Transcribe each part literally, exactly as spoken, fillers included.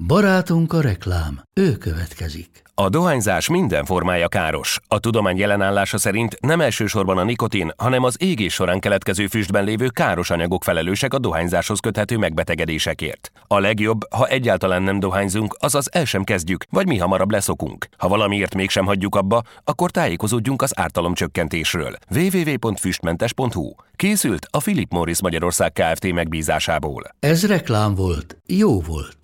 Barátunk a reklám, ő következik. A dohányzás minden formája káros. A tudomány jelenállása szerint nem elsősorban a nikotin, hanem az égés során keletkező füstben lévő káros anyagok felelősek a dohányzáshoz köthető megbetegedésekért. A legjobb, ha egyáltalán nem dohányzunk, azaz el sem kezdjük, vagy mi hamarabb leszokunk. Ha valamiért mégsem hagyjuk abba, akkor tájékozódjunk az ártalomcsökkentésről. double-u double-u double-u pont füstmentes pont hu. Készült a Philip Morris Magyarország Kft. Megbízásából. Ez reklám volt, jó volt.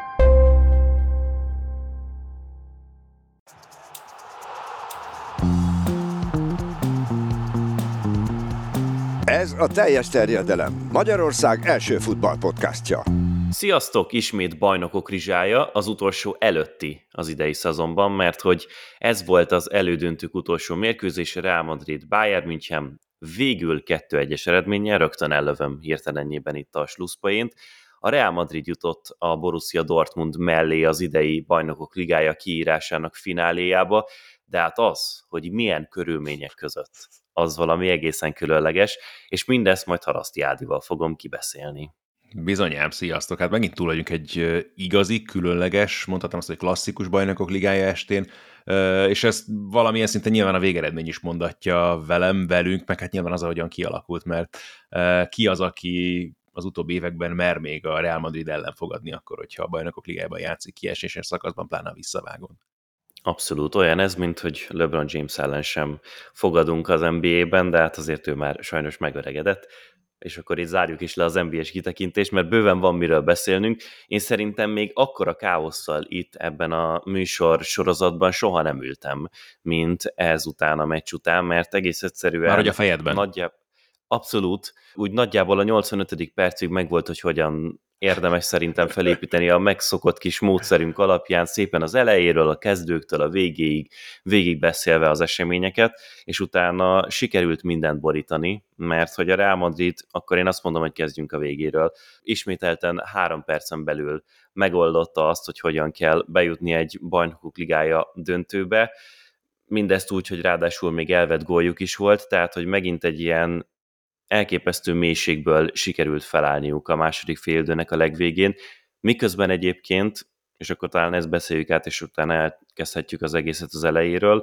Ez a Teljes terjedelem, Magyarország első futballpodcastja. Sziasztok! Ismét bajnokok rizsája, az utolsó előtti az idei szezonban, mert hogy ez volt az elődöntők utolsó mérkőzése, Real Madrid Bayern München, végül kettő egyes eredménnyel, rögtön ellövöm hirtelenjében itt a slusszpoént. A Real Madrid jutott a Borussia Dortmund mellé az idei bajnokok ligája kiírásának fináléjába, de hát az, hogy milyen körülmények között, az valami egészen különleges, és mindezt majd Haraszti Ádival fogom kibeszélni. Bizonyám, sziasztok! Hát megint túl vagyunk egy igazi, különleges, mondhatom azt, hogy klasszikus bajnokok ligája estén, és ezt valamilyen szinten nyilván a végeredmény is mondatja velem, velünk, meg hát nyilván az, ahogyan kialakult, mert ki az, aki az utóbbi években mer még a Real Madrid ellen fogadni akkor, hogyha a bajnokok ligájában játszik kieséses szakaszban, pláne a visszavágón. Abszolút olyan ez, mint hogy LeBron James ellen sem fogadunk az en bé á-ben, de hát azért ő már sajnos megöregedett, és akkor itt zárjuk is le az en bé es kitekintést, mert bőven van miről beszélnünk. Én szerintem még akkora káosszal itt ebben a műsor sorozatban soha nem ültem, mint ezután a meccs után, mert egész egyszerűen... Már hogy a fejedben. Nagyjából, abszolút, úgy nagyjából a nyolcvanötödik percig megvolt, hogy hogyan érdemes szerintem felépíteni a megszokott kis módszerünk alapján, szépen az elejéről, a kezdőktől a végéig, végig beszélve az eseményeket, és utána sikerült mindent borítani, mert hogy a Real Madrid, akkor én azt mondom, hogy kezdjünk a végéről, ismételten három percen belül megoldotta azt, hogy hogyan kell bejutni egy bajnokok ligája döntőbe, mindezt úgy, hogy ráadásul még elvett góljuk is volt, tehát hogy megint egy ilyen elképesztő mélységből sikerült felállniuk a második félidőnek a legvégén, miközben egyébként, és akkor talán ezt beszéljük át, és utána elkezdhetjük az egészet az elejéről,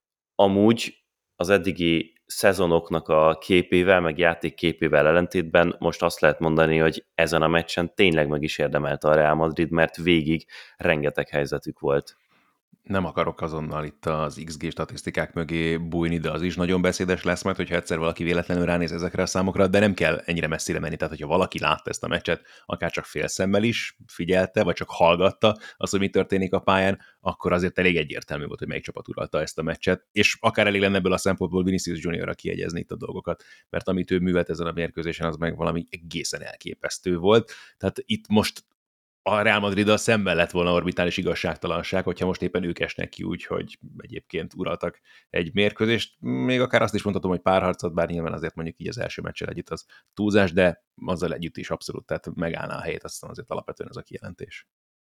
amúgy az eddigi szezonoknak a képével, meg játék képével ellentétben most azt lehet mondani, hogy ezen a meccsen tényleg meg is érdemelte a Real Madrid, mert végig rengeteg helyzetük volt. Nem akarok azonnal itt az iksz gé statisztikák mögé bújni, de az is nagyon beszédes lesz majd, hogyha egyszer valaki véletlenül ránéz ezekre a számokra, de nem kell ennyire messzire menni, tehát hogyha valaki látta ezt a meccset, akár csak félszemmel is figyelte, vagy csak hallgatta azt, hogy mi történik a pályán, akkor azért elég egyértelmű volt, hogy melyik csapat uralta ezt a meccset, és akár elég lenne ebből a szempontból Vinicius Juniorra kiegyezni itt a dolgokat, mert amit ő művelt ezen a mérkőzésen, az meg valami egészen elképesztő volt. Tehát itt most a Real Madriddal szemben lett volna orbitális igazságtalanság, hogyha most éppen ők esnek ki úgy, hogy egyébként uraltak egy mérkőzést. Még akár azt is mondhatom, hogy párharcot, bár nyilván azért mondjuk így az első meccsel együtt az túlzás, de azzal együtt is abszolút, tehát megállná a helyét, azt hiszem azért alapvetően ez a kijelentés.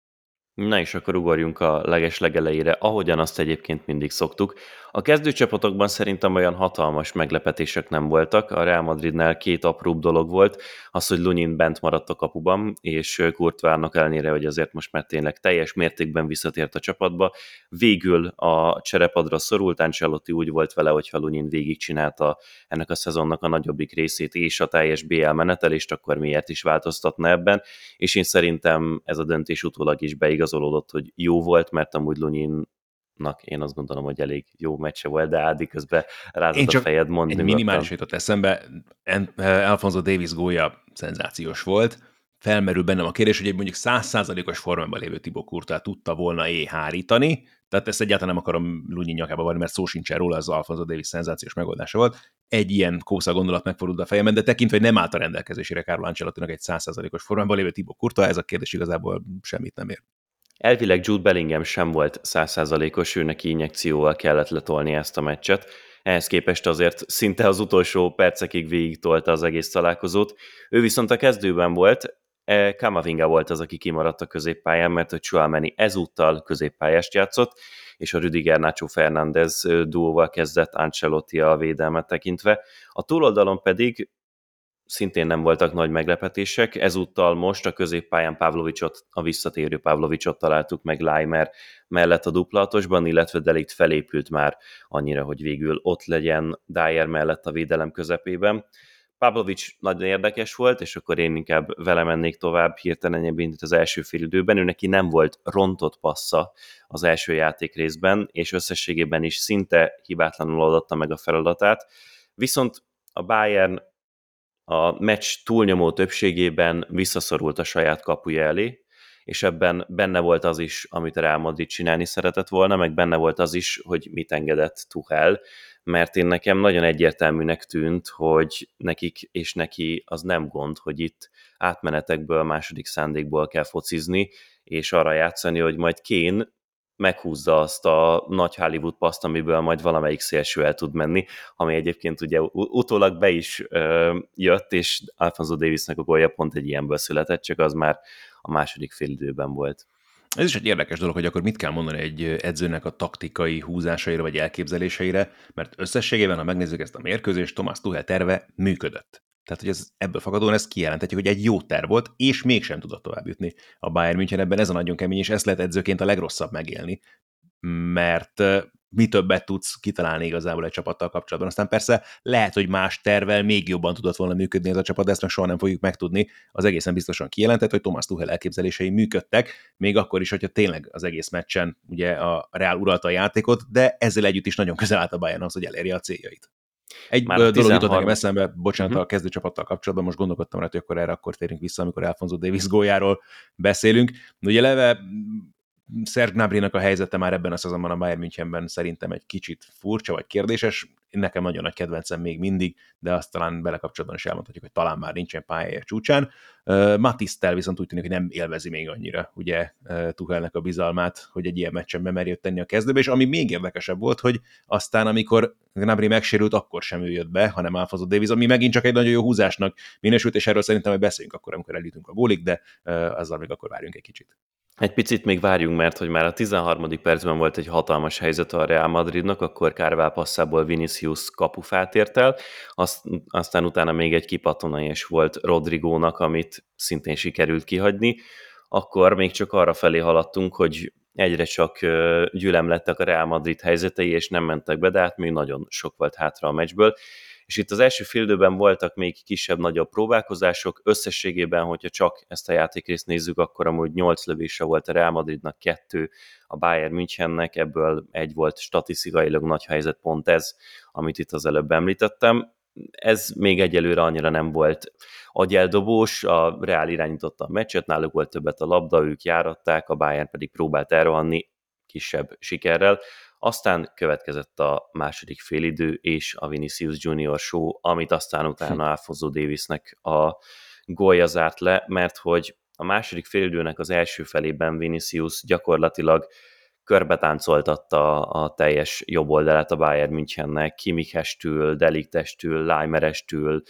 Na és akkor ugorjunk a leges-legelejére, ahogyan azt egyébként mindig szoktuk. A kezdőcsapatokban szerintem olyan hatalmas meglepetések nem voltak, a Real Madridnál két apróbb dolog volt, az, hogy Lunin bent maradt a kapuban, és Courtoisnak ellenére, hogy azért most már tényleg teljes mértékben visszatért a csapatba, végül a cserepadra szorult, Ancelotti úgy volt vele, hogyha Lunin végigcsinálta ennek a szezonnak a nagyobbik részét és a teljes bé el menetelést, akkor miért is változtatna ebben, és én szerintem ez a döntés utólag is beigazolódott, hogy jó volt, mert amúgy Luninnak én azt gondolom, hogy elég jó meccse volt, de Ádi közben rázott a fejed, mondd. Egy minimális jutott eszembe, Alphonso Davies gólja szenzációs volt, felmerül bennem a kérdés, hogy egy mondjuk száz százalékos formában lévő Thibaut Courtois tudta volna éhárítani, tehát ezt egyáltalán nem akarom Lunin nyakába vanni, mert szó sincsen róla, az Alphonso Davies szenzációs megoldása volt. Egy ilyen kósza gondolat megfordult a fejemben, de tekintve, hogy nem állt a rendelkezésére Carlo Ancelottinak egy száz százalékos formában lévő Thibaut Courtois, ez a kérdés igazából semmit nem ér. Elvileg Jude Bellingham sem volt száz százalékos, ő neki injekcióval kellett letolni ezt a meccset. Ehhez képest azért szinte az utolsó percekig végig tolta az egész találkozót. Ő viszont a kezdőben volt, Camavinga volt az, aki kimaradt a középpályán, mert hogy Tchouaméni ezúttal középpályást játszott, és a Rüdiger Nacho Fernández duóval kezdett Ancelotti a védelmet tekintve. A túloldalon pedig szintén nem voltak nagy meglepetések. Ezúttal most a középpályán Pavlovicsot, a visszatérő Pavlovicsot találtuk meg Leimer mellett a duplatosban, illetve De Ligt felépült már annyira, hogy végül ott legyen Dyer mellett a védelem közepében. Pavlovics nagyon érdekes volt, és akkor én inkább vele mennék tovább hirtelen, mint az első fél időben. Ő neki nem volt rontott passza az első játék részben, és összességében is szinte hibátlanul oldotta meg a feladatát. Viszont a Bayern a meccs túlnyomó többségében visszaszorult a saját kapuja elé, és ebben benne volt az is, amit a Real Madrid csinálni szeretett volna, meg benne volt az is, hogy mit engedett Tuchel, mert én nekem nagyon egyértelműnek tűnt, hogy nekik és neki az nem gond, hogy itt átmenetekből, második szándékból kell focizni, és arra játszani, hogy majd Kane meghúzza azt a nagy Hollywood paszt, amiből majd valamelyik szélső el tud menni, ami egyébként ugye utólag be is ö, jött, és Alphonso Daviesnek a gólja pont egy ilyenből született, csak az már a második félidőben volt. Ez is egy érdekes dolog, hogy akkor mit kell mondani egy edzőnek a taktikai húzásaira vagy elképzeléseire, mert összességében, ha megnézzük ezt a mérkőzést, Thomas Tuchel terve működött. Tehát, hogy ez, ebből fakadóan ezt kijelenthetjük, hogy egy jó terv volt, és mégsem tudott tovább jutni a Bayern München, ebben ez a nagyon kemény, és ezt lehet edzőként a legrosszabb megélni, mert mi többet tudsz kitalálni igazából egy csapattal kapcsolatban. Aztán persze lehet, hogy más tervvel még jobban tudott volna működni ez a csapat, de ezt meg soha nem fogjuk megtudni. Az egészen biztosan kijelentett, hogy Thomas Tuchel elképzelései működtek, még akkor is, hogyha tényleg az egész meccsen ugye a Real uralta a játékot, de ezzel együtt is nagyon közel állt a Bayern az, hogy elérje a céljait. Egy Már dolog tizenharmadik jutott nekem eszembe, bocsánat, uh-huh. a kezdőcsapattal kapcsolatban, most gondolkodtam rá, hogy akkor erre akkor térünk vissza, amikor Alphonso Davies góljáról beszélünk. Ugye eleve Serge Gnabrynak a helyzete már ebben a szezonban a Bayern Münchenben szerintem egy kicsit furcsa vagy kérdéses. Nekem nagyon nagy kedvencem még mindig, de azt talán belekapcsolatban is elmondhatjuk, hogy talán már nincsen pályája csúcsán. Uh, Matistel viszont úgy tűnik, hogy nem élvezi még annyira ugye uh, Tuchelnek a bizalmát, hogy egy ilyen meccsen bemerje tenni a kezdőbe, és ami még érdekesebb volt, hogy aztán amikor Gnabry megsérült, akkor sem ő jött be, hanem Alphonso Davies, ami megint csak egy nagyon jó húzásnak minősült, és erről szerintem hogy beszéljünk akkor, amikor eljutunk a gólig, de uh, azzal még akkor várjunk egy kicsit. Egy picit még várjunk, mert hogy már a tizenharmadik percben volt egy hatalmas helyzet a Real Madridnak, akkor Carvajal passzából Vinicius kapufát ért el, azt, aztán utána még egy kipattanás volt Rodrigónak, amit szintén sikerült kihagyni, akkor még csak arra felé haladtunk, hogy egyre csak gyülem lettek a Real Madrid helyzetei, és nem mentek be, de hát még nagyon sok volt hátra a meccsből. És itt az első félidőben voltak még kisebb-nagyobb próbálkozások, összességében, hogyha csak ezt a játékrészt nézzük, akkor amúgy nyolc lövése volt a Real Madridnak, kettő a Bayern Münchennek, ebből egy volt statisztikailag nagy helyzet, pont ez, amit itt az előbb említettem. Ez még egyelőre annyira nem volt agyeldobós, a Real irányította a meccset, náluk volt többet a labda, ők járatták, a Bayern pedig próbált elrohanni kisebb sikerrel. Aztán következett a második félidő és a Vinicius Junior show, amit aztán utána Alphonso Daviesnek a gólja zárt le, mert hogy a második félidőnek az első felében Vinicius gyakorlatilag körbetáncoltatta a teljes jobb oldalát a Bayern Münchennek, Kimmichestől, De Ligtestől, Leimerestől,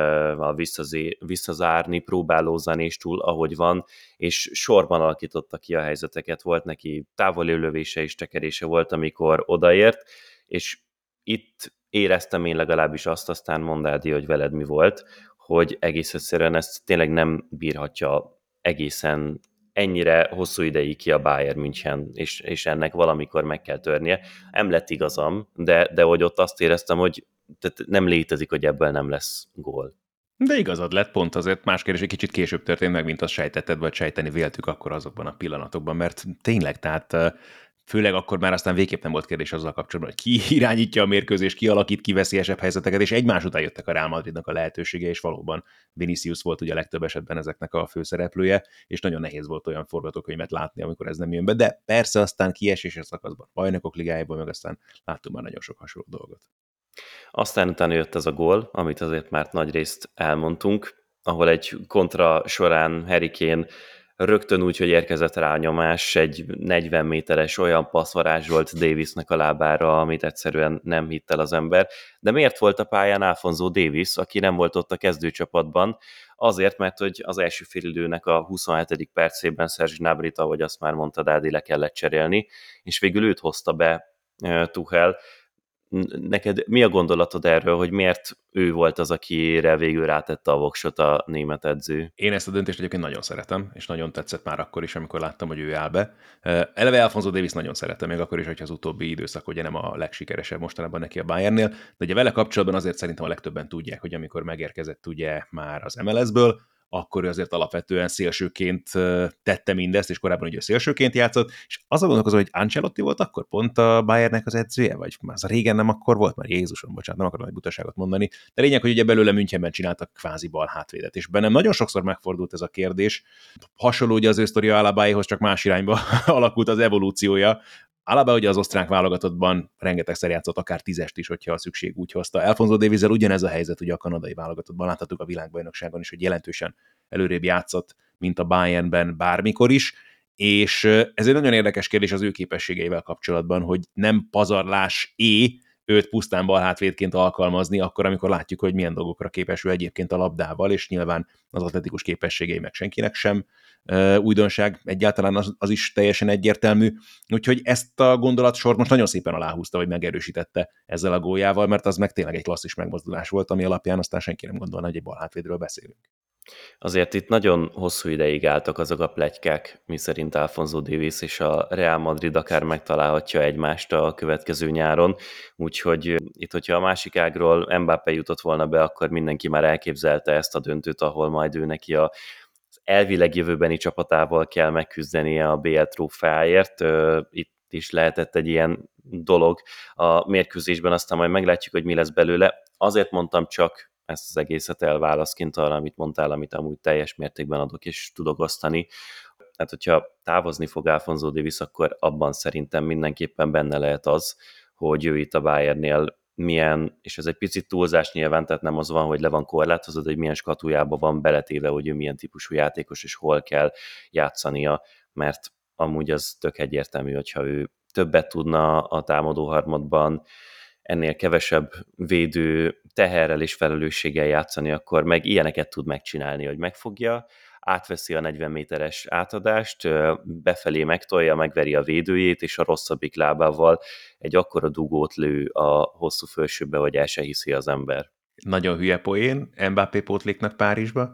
a visszazárni, próbáló Zanéstől, ahogy van, és sorban alakította ki a helyzeteket, volt neki távoli lövése és tekerése volt, amikor odaért, és itt éreztem én legalábbis azt, aztán mondd Ádi, hogy veled mi volt, hogy egész egyszerűen ezt tényleg nem bírhatja egészen ennyire hosszú ideig ki a Bayern München, és, és ennek valamikor meg kell törnie. Nem lett igazam, de, de hogy ott azt éreztem, hogy tehát nem létezik, hogy ebből nem lesz gól. De igazad lett, pont azért más kérdés egy kicsit később történt meg, mint azt sejtetted, vagy sejteni véltük akkor azokban a pillanatokban, mert tényleg, tehát főleg akkor már aztán végképp nem volt kérdés azzal kapcsolatban, hogy ki irányítja a mérkőzést, ki alakít ki veszélyesebb helyzeteket, és egymás után jöttek a Real Madridnak a lehetősége, és valóban Vinicius volt ugye a legtöbb esetben ezeknek a főszereplője, és nagyon nehéz volt olyan forgatókönyvet látni, amikor ez nem jön be, de persze aztán kieséses szakaszban, bajnokok ligájából, meg aztán láttunk már nagyon sok hasonló dolgot. Aztán utána jött ez a gól, amit azért már nagy részt elmondtunk, ahol egy kontra során Harry Kane rögtön úgy, hogy érkezett rá a nyomás, egy negyven méteres olyan passz varázsolt Daviesnek a lábára, amit egyszerűen nem hitt el az ember. De miért volt a pályán Alphonso Davies, aki nem volt ott a kezdőcsapatban? Azért, mert hogy az első félidőnek a huszonhetedik percében Serge Gnabryt, ahogy azt már mondta Dádi, le kellett cserélni, és végül őt hozta be Tuchel. neked mi a gondolatod erről, hogy miért ő volt az, akire végül rátette a voksot a német edző? Én ezt a döntést egyébként nagyon szeretem, és nagyon tetszett már akkor is, amikor láttam, hogy ő áll be. Eleve Alphonso Davies nagyon szeretem, még akkor is, hogyha az utóbbi időszak ugye nem a legsikeresebb mostanában neki a Bayernnél, de ugye vele kapcsolatban azért szerintem a legtöbben tudják, hogy amikor megérkezett ugye már az em el es-ből, akkor ő azért alapvetően szélsőként tette mindezt, és korábban ugye szélsőként játszott, és az a gondolkozó, hogy Ancelotti volt akkor pont a Bayernnek az edzője, vagy az a régen nem akkor volt, már Jézusom, bocsánat, nem akarom egy butaságot mondani, de lényeg, hogy ugye belőle Münchenben csináltak kvázi bal hátvédet, és bennem nagyon sokszor megfordult ez a kérdés, hasonló ugye az ő sztoria Alabáéhoz, csak más irányba alakult az evolúciója. Alaba ugye az osztrák válogatottban rengetegszer játszott, akár tízest is, hogyha a szükség úgy hozta. Alphonso Daviessel ugyanez a helyzet, ugye a kanadai válogatottban láthattuk a világbajnokságon is, hogy jelentősen előrébb játszott, mint a Bayernben bármikor is, és ez egy nagyon érdekes kérdés az ő képességeivel kapcsolatban, hogy nem pazarlás-é őt pusztán balhátvédként alkalmazni, akkor, amikor látjuk, hogy milyen dolgokra képes ő egyébként a labdával, és nyilván az atletikus képességei meg senkinek sem uh, újdonság, egyáltalán az, az is teljesen egyértelmű. Úgyhogy ezt a gondolatsort most nagyon szépen aláhúzta, hogy megerősítette ezzel a góljával, mert az meg tényleg egy klasszis megmozdulás volt, ami alapján aztán senki nem gondolna, hogy egy balhátvédről beszélünk. Azért itt nagyon hosszú ideig álltak azok a pletykák, miszerint Alphonso Davies és a Real Madrid akár megtalálhatja egymást a következő nyáron, úgyhogy itt, hogyha a másik ágról Mbappé jutott volna be, akkor mindenki már elképzelte ezt a döntőt, ahol majd ő neki a elvileg jövőbeni csapatával kell megküzdenie a bé el trófeáért. Itt is lehetett egy ilyen dolog a mérkőzésben, aztán majd meglátjuk, hogy mi lesz belőle. Azért mondtam csak ezt az egészet elválaszként arra, amit mondtál, amit amúgy teljes mértékben adok és tudok osztani. Hát, hogyha távozni fog Alphonso Davies, akkor abban szerintem mindenképpen benne lehet az, hogy ő itt a Bayernnél milyen, és ez egy picit túlzás nyilván, tehát nem az van, hogy le van korlátozva, hogy milyen skatujában van beletéve, hogy ő milyen típusú játékos, és hol kell játszania, mert amúgy az tök egyértelmű, hogyha ő többet tudna a támadó harmadban, ennél kevesebb védő teherrel és felelősséggel játszani, akkor meg ilyeneket tud megcsinálni, hogy megfogja, átveszi a negyven méteres átadást, befelé megtolja, megveri a védőjét, és a rosszabbik lábával egy akkora dugót lő a hosszú fölsőbe, hogy el se hiszi az ember. Nagyon hülye poén, Mbappé pótléknak Párizsba.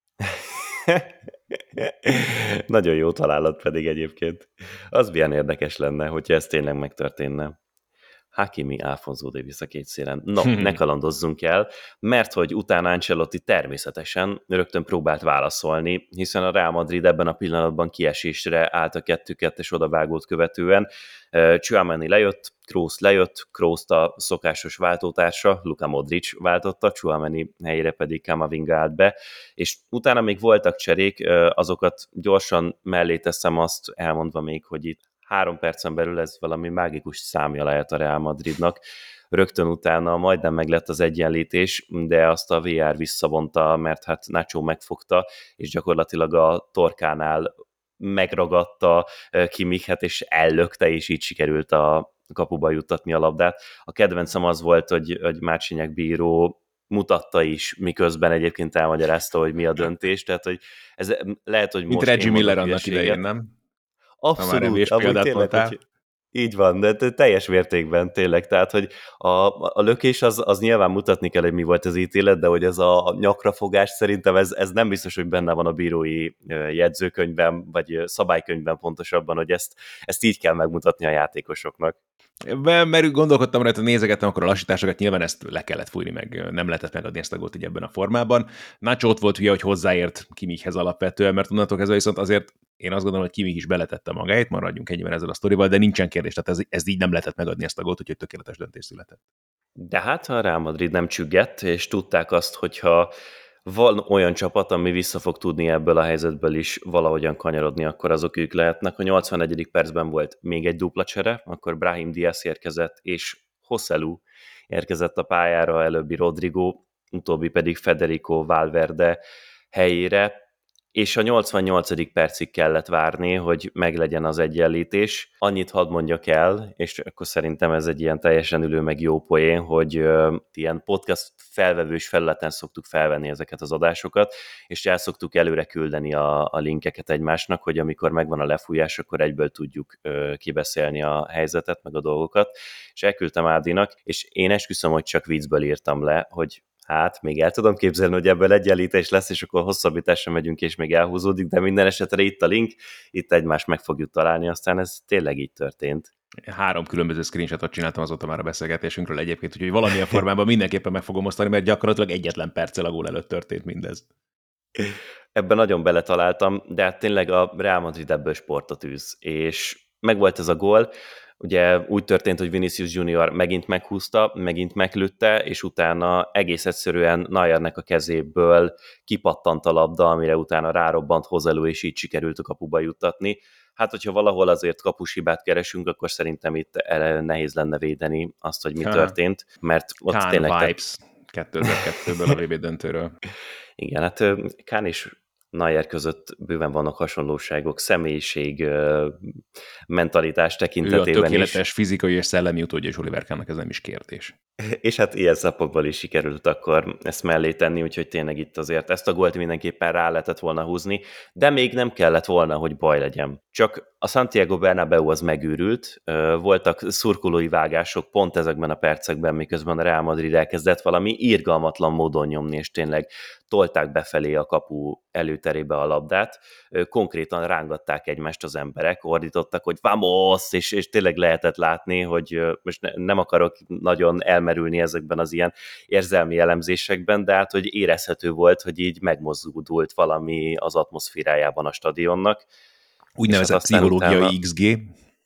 Nagyon jó találat pedig egyébként. Az milyen érdekes lenne, hogyha ez tényleg megtörténne. Hakimi, Alphonso Davies a két szélen. No, ne kalandozzunk el, mert hogy utána Ancelotti természetesen rögtön próbált válaszolni, hiszen a Real Madrid ebben a pillanatban kiesésre állt a kettő-kettes odavágót követően. Tchouaméni lejött, Kroos lejött, Kroos a szokásos váltótársa, Luka Modric váltotta, Tchouaméni helyére pedig Camavinga állt be, és utána még voltak cserék, azokat gyorsan mellé teszem, azt elmondva még, hogy itt három percen belül ez valami mágikus számja lehet a Real Madridnak. Rögtön utána majdnem meglett az egyenlítés, de azt a vé er visszavonta, mert hát Nacho megfogta, és gyakorlatilag a torkánál megragadta Kimichet, és ellökte, és így sikerült a kapuba juttatni a labdát. A kedvencem az volt, hogy, hogy Márcsinyák bíró mutatta is, miközben egyébként elmagyarázta, hogy mi a döntés, tehát hogy ez lehet, hogy Mint most... Reggie Miller annak idején, nem? Abszolút, amúgy tényleg, hogy így van, de teljes mértékben tényleg, tehát, hogy a, a lökés az, az nyilván mutatni kell, hogy mi volt az ítélet, de hogy ez a nyakrafogás szerintem ez, ez nem biztos, hogy benne van a bírói jegyzőkönyvben, vagy szabálykönyvben pontosabban, hogy ezt, ezt így kell megmutatni a játékosoknak. Mert gondolkodtam rajta, nézegettem akkor a lassításokat, nyilván ezt le kellett fújni, meg nem lehetett megadni ezt a gólt így ebben a formában. Nacho ott volt hülye, hogy hozzáért Kimichhez alapvetően, mert onnantól kezdve viszont azért én azt gondolom, hogy Kimmich is beletette magáit, maradjunk ennyiben ezzel a sztorival, de nincsen kérdés, tehát ez, ez így nem lehetett megadni ezt a gólt, úgyhogy tökéletes döntés született. De hát a Real Madrid nem csüggett, és tudták azt, hogyha van olyan csapat, ami vissza fog tudni ebből a helyzetből is valahogyan kanyarodni, akkor azok ők lehetnek. A nyolcvanegyedik percben volt még egy dupla csere, akkor Brahim Diaz érkezett, és Joselu érkezett a pályára, előbbi Rodrigo, utóbbi pedig Federico Valverde helyére. és a nyolcvannyolcadik percig kellett várni, hogy meglegyen az egyenlítés. Annyit hadd mondjak el, és akkor szerintem ez egy ilyen teljesen ülő meg jó poén, hogy uh, ilyen podcast felvevős felületen szoktuk felvenni ezeket az adásokat, és el szoktuk előre küldeni a, a linkeket egymásnak, hogy amikor megvan a lefújás, akkor egyből tudjuk uh, kibeszélni a helyzetet, meg a dolgokat, és elküldtem Ádinak, és én esküszöm, hogy csak viccből írtam le, hogy hát még el tudom képzelni, hogy ebből egyenlítés lesz, és akkor hosszabbításra megyünk, és még elhúzódik, de minden esetre itt a link, itt egymást meg fogjuk találni, aztán ez tényleg így történt. Három különböző screenshotot csináltam azóta már a beszélgetésünkről egyébként, úgyhogy valamilyen formában mindenképpen meg fogom osztani, mert gyakorlatilag egyetlen perccel a gól előtt történt mindez. Ebben nagyon beletaláltam, de hát tényleg a Real Madrid ebből sportot űz, és megvolt ez a gól. Ugye úgy történt, hogy Vinicius Junior megint meghúzta, megint meglőtte, és utána egész egyszerűen Neuernek a kezéből kipattant a labda, amire utána rárobbant Joselu, és így sikerült a kapuba juttatni. Hát, hogyha valahol azért kapushibát keresünk, akkor szerintem itt nehéz lenne védeni azt, hogy mi ha. történt, mert ott Kán tényleg... vibes kétezer-kettőből a vé bé döntőről. Igen, hát Kán és Neuer között bőven vannak hasonlóságok, személyiség, mentalitás tekintetében is. Ő a tökéletes is. Fizikai és szellemi utódja, és Oliver Kahnnak ez nem is kérdés. És hát ilyen szempontból is sikerült akkor ezt mellé tenni, úgyhogy tényleg itt azért ezt a gólt mindenképpen rá lehetett volna húzni, de még nem kellett volna, hogy baj legyen. Csak a Santiago Bernabéu az megőrült, voltak szurkolói vágások pont ezekben a percekben, miközben a Real Madrid elkezdett valami irgalmatlan módon nyomni, és tényleg tolták befelé a kapu előterébe a labdát, konkrétan rángatták egymást az emberek, ordítottak, hogy vamos, és, és tényleg lehetett látni, hogy most ne, nem akarok nagyon elmerülni ezekben az ilyen érzelmi elemzésekben, de hát, hogy érezhető volt, hogy így megmozdult valami az atmoszférájában a stadionnak. Úgynevezett hát pszichológiai utána, iksz gé.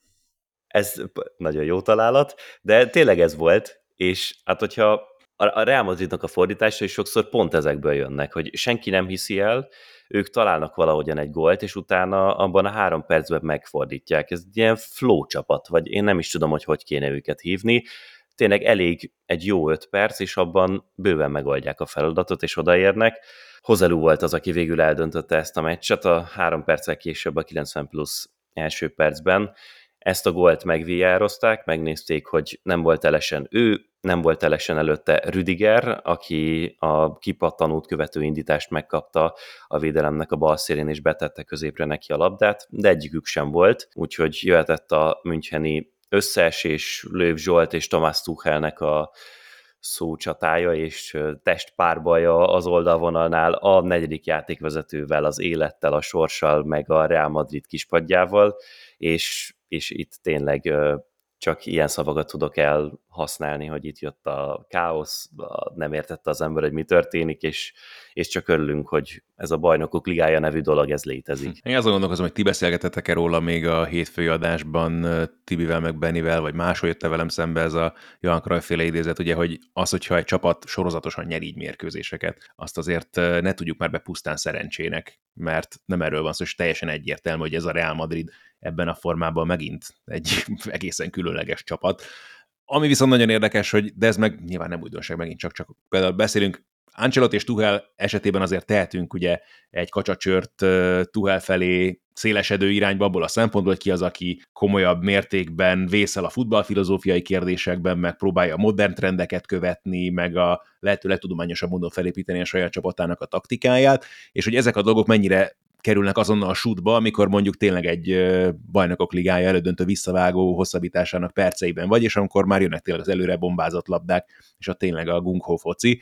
Ez nagyon jó találat, de tényleg ez volt, és hát hogyha a Real Madridnak a fordítása is sokszor pont ezekből jönnek, hogy senki nem hiszi el, ők találnak valahogyan egy gólt, és utána abban a három percben megfordítják. Ez egy ilyen flow csapat, vagy én nem is tudom, hogy hogy kéne őket hívni. Tényleg elég egy jó öt perc, és abban bőven megoldják a feladatot, és odaérnek. Joselu volt az, aki végül eldöntötte ezt a meccset, a három perccel később a kilencven plusz első percben. Ezt a gólt megvíjározták, megnézték, hogy nem volt elesen ő, nem volt elesen előtte Rüdiger, aki a kipattanót követő indítást megkapta a védelemnek a bal szélén, és betette középre neki a labdát, de egyikük sem volt, úgyhogy jöhetett a müncheni összeesés, Löw Zsolt és Thomas Tuchelnek a szócsatája és testpárbaja az oldalvonalnál a negyedik játékvezetővel, az élettel, a sorssal, meg a Real Madrid kispadjával, és, és itt tényleg csak ilyen szavakat tudok elhasználni, hogy itt jött a káosz, nem értette az ember, hogy mi történik, és, és csak örülünk, hogy ez a Bajnokok Ligája nevű dolog, ez létezik. Én azon gondolkozom, hogy ti beszélgetettek-e róla még a hétfői adásban Tibivel, meg Bennivel, vagy máshol jött velem szembe ez a Johan Cruyff-féle idézet, ugye, hogy az, hogyha egy csapat sorozatosan nyer így mérkőzéseket, azt azért ne tudjuk már be pusztán szerencsének, mert nem erről van szó, és teljesen egyértelmű, hogy ez a Real Madrid ebben a formában megint egy egészen különleges csapat. Ami viszont nagyon érdekes, hogy de ez meg nyilván nem újdonság, megint csak, csak például beszélünk, Ancelotti és Tuchel esetében azért tehetünk ugye egy kacsacsört Tuchel felé szélesedő irányba abból a szempontból, hogy ki az, aki komolyabb mértékben vészel a futballfilozófiai kérdésekben, meg próbálja a modern trendeket követni, meg a lehető legtudományosabb módon felépíteni a saját csapatának a taktikáját, és hogy ezek a dolgok mennyire kerülnek azonnal a shootba, amikor mondjuk tényleg egy Bajnokok Ligája elődöntő visszavágó hosszabbításának perceiben vagy, és amikor már jönnek tényleg az előre bombázott labdák, és a tényleg a gung-ho foci.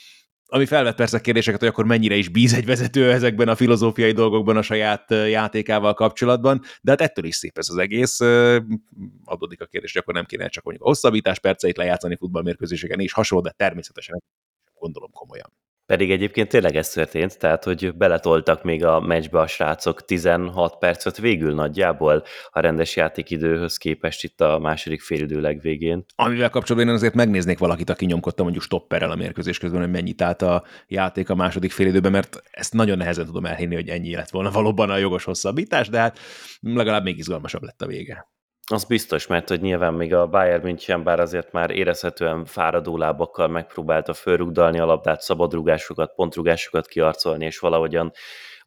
Ami felvett persze kérdéseket, hogy akkor mennyire is bíz egy vezető ezekben a filozófiai dolgokban a saját játékával kapcsolatban, de hát ettől is szép ez az egész. Adódik a kérdés, hogy akkor nem kéne csak mondjuk a hosszabbítás perceit lejátszani futballmérkőzéseken és hasonló, de természetesen gondolom komolyan. Pedig egyébként tényleg ez történt, tehát hogy beletoltak még a meccsbe a srácok tizenhat percet végül nagyjából a rendes játékidőhöz képest itt a második félidő legvégén. Amivel kapcsolatban én azért megnéznék valakit, aki nyomkodta mondjuk stopperrel a mérkőzés közben, hogy mennyit állt a játék a második félidőben, mert ezt nagyon nehezen tudom elhinni, hogy ennyi lett volna valóban a jogos hosszabbítás, de hát legalább még izgalmasabb lett a vége. Az biztos, mert hogy nyilván még a Bayern München bár azért már érezhetően fáradó lábakkal megpróbálta fölrugdalni a labdát, szabadrugásokat, pontrugásokat kiarcolni, és valahogyan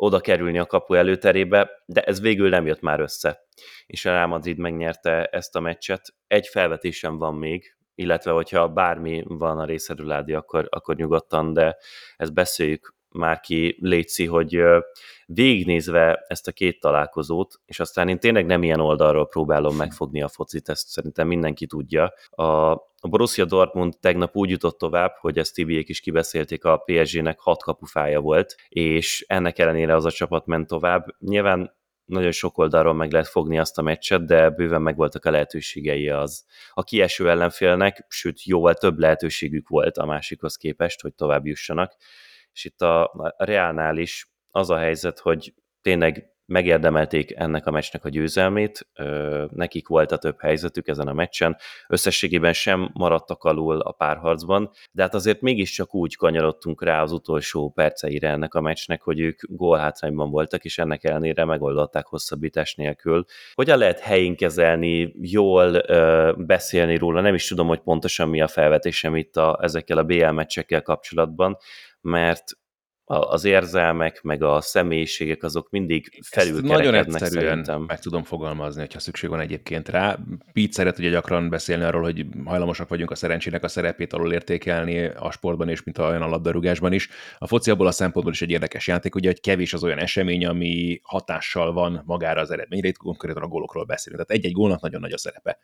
oda kerülni a kapu előterébe, de ez végül nem jött már össze. És a Real Madrid megnyerte ezt a meccset. Egy felvetésem van még, illetve hogyha bármi van a részedről, Ádi, akkor, akkor nyugodtan, de ezt beszéljük már ki, létszi, hogy végignézve ezt a két találkozót, és aztán én tényleg nem ilyen oldalról próbálom megfogni a focit, ezt szerintem mindenki tudja. A, a Borussia Dortmund tegnap úgy jutott tovább, hogy ezt Tibiék is kibeszélték, a pé es gének hat kapufája volt, és ennek ellenére az a csapat ment tovább. Nyilván nagyon sok oldalról meg lehet fogni azt a meccset, de bőven megvoltak a lehetőségei az a kieső ellenfélnek, sőt jóval több lehetőségük volt a másikhoz képest, hogy tovább jussanak. És itt a, a Realnál is az a helyzet, hogy tényleg megérdemelték ennek a meccsnek a győzelmét, ö, nekik volt a több helyzetük ezen a meccsen, összességében sem maradtak alul a párharcban, de hát azért mégiscsak úgy kanyarodtunk rá az utolsó perceire ennek a meccsnek, hogy ők gólhátrányban voltak, és ennek ellenére megoldották hosszabbítás nélkül. Hogyan lehet helyén kezelni, jól ö, beszélni róla, nem is tudom, hogy pontosan mi a felvetésem itt a, ezekkel a bé el meccsekkel kapcsolatban, mert az érzelmek, meg a személyiségek azok mindig felülkerekednek. Nagyon egyszerűen szerintem. meg tudom fogalmazni, hogyha szükség van egyébként rá. Pete szeret ugye gyakran beszélni arról, hogy hajlamosak vagyunk a szerencsének a szerepét alul értékelni a sportban és mint olyan a labdarúgásban is. A foci abból a szempontból is egy érdekes játék, ugye, hogy kevés az olyan esemény, ami hatással van magára az eredményre. Itt konkrétan a gólokról beszélünk. Tehát egy-egy gólnak nagyon nagy a szerepe.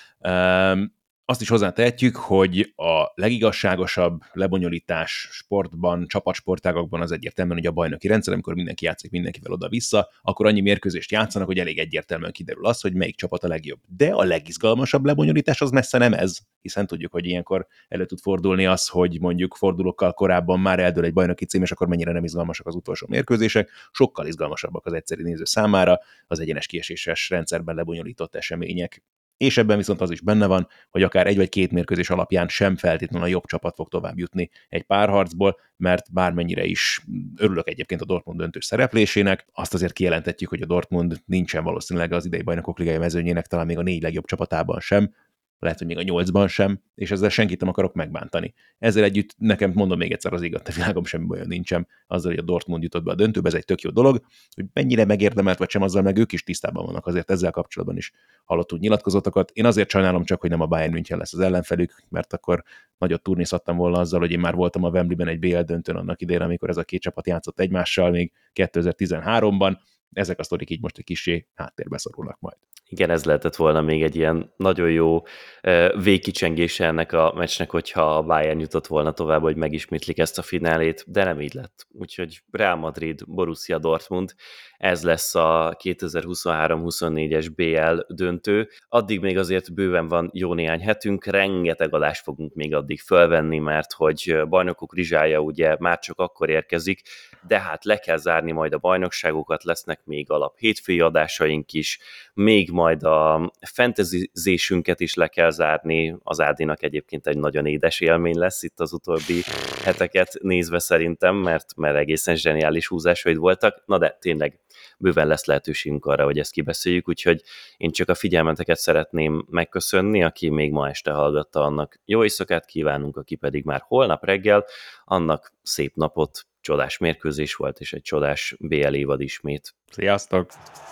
Um, Azt is hozzátehetjük, hogy a legigazságosabb lebonyolítás sportban, csapatsportágakban az egyértelműen, hogy a bajnoki rendszer, amikor mindenki játszik mindenkivel oda-vissza, akkor annyi mérkőzést játszanak, hogy elég egyértelműen kiderül az, hogy melyik csapat a legjobb. De a legizgalmasabb lebonyolítás az messze nem ez, hiszen tudjuk, hogy ilyenkor elő tud fordulni az, hogy mondjuk fordulókkal korábban már eldől egy bajnoki cím, és akkor mennyire nem izgalmasak az utolsó mérkőzések, sokkal izgalmasabbak az egyszerű néző számára az egyenes kieséses rendszerben lebonyolított események. És ebben viszont az is benne van, hogy akár egy vagy két mérkőzés alapján sem feltétlenül a jobb csapat fog tovább jutni egy párharcból, mert bármennyire is örülök egyébként a Dortmund döntős szereplésének, azt azért kijelentetjük, hogy a Dortmund nincsen valószínűleg az idei Bajnokok Ligája mezőnyének talán még a négy legjobb csapatában sem, lehet, hogy még a nyolcban sem, és ezzel senkit nem akarok megbántani. Ezzel együtt nekem mondom még egyszer az igaz, a világom semmi bajom nincsen azzal, hogy a Dortmund jutott be a döntőbe, ez egy tök jó dolog, hogy mennyire megérdemelt vagy sem, azzal meg ők is tisztában vannak, azért ezzel kapcsolatban is hallottunk nyilatkozatokat. Én azért sajnálom csak, hogy nem a Bayern München lesz az ellenfelük, mert akkor nagyot turnézhattam volna azzal, hogy én már voltam a Wembleyben egy bé el döntőn annak idején, amikor ez a két csapat játszott egymással még kétezer-tizenháromban. Ezek a sztorik így most egy kissé háttérbe szorulnak majd. Igen, ez lehetett volna még egy ilyen nagyon jó végkicsengése ennek a meccsnek, hogyha a Bayern jutott volna tovább, hogy megismétlik ezt a finálét, de nem így lett. Úgyhogy Real Madrid, Borussia Dortmund, ez lesz a kétezer-huszonhárom huszonnégyes bé el döntő. Addig még azért bőven van jó néhány hetünk, rengeteg adást fogunk még addig fölvenni, mert hogy bajnokok rizsája ugye már csak akkor érkezik, de hát le kell zárni majd a bajnokságokat, lesznek még alap hétfői adásaink is, még majd a fantasyzésünket is le kell zárni, az Ádinak egyébként egy nagyon édes élmény lesz itt az utóbbi heteket nézve szerintem, mert, mert egészen zseniális húzásaid voltak, na de tényleg bőven lesz lehetőségünk arra, hogy ezt kibeszéljük, úgyhogy én csak a figyelmeteket szeretném megköszönni, aki még ma este hallgatta, annak jó éjszakát kívánunk, aki pedig már holnap reggel, annak szép napot, csodás mérkőzés volt, és egy csodás bé el évad ismét. Sziasztok!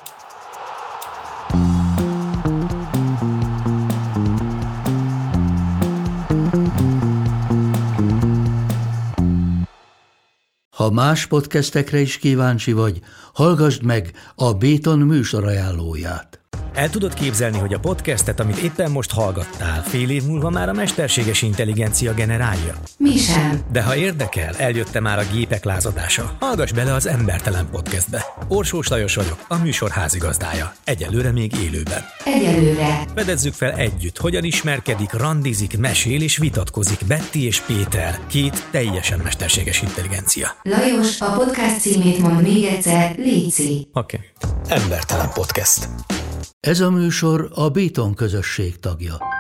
Ha más podcastekre is kíváncsi vagy, hallgassd meg a Béton műsor ajánlóját. El tudod képzelni, hogy a podcastet, amit éppen most hallgattál, fél év múlva már a mesterséges intelligencia generálja? Mi sem. De ha érdekel, eljött már a gépek lázadása. Hallgass bele az Embertelen Podcastbe. Orsós Lajos vagyok, a műsor házigazdája. Egyelőre még élőben. Egyelőre. Fedezzük fel együtt, hogyan ismerkedik, randizik, mesél és vitatkozik Betty és Péter, két teljesen mesterséges intelligencia. Lajos, a podcast címét mond még egyszer, léci. Oké. Okay. Embertelen Podcast. Ez a műsor a Béton közösség tagja.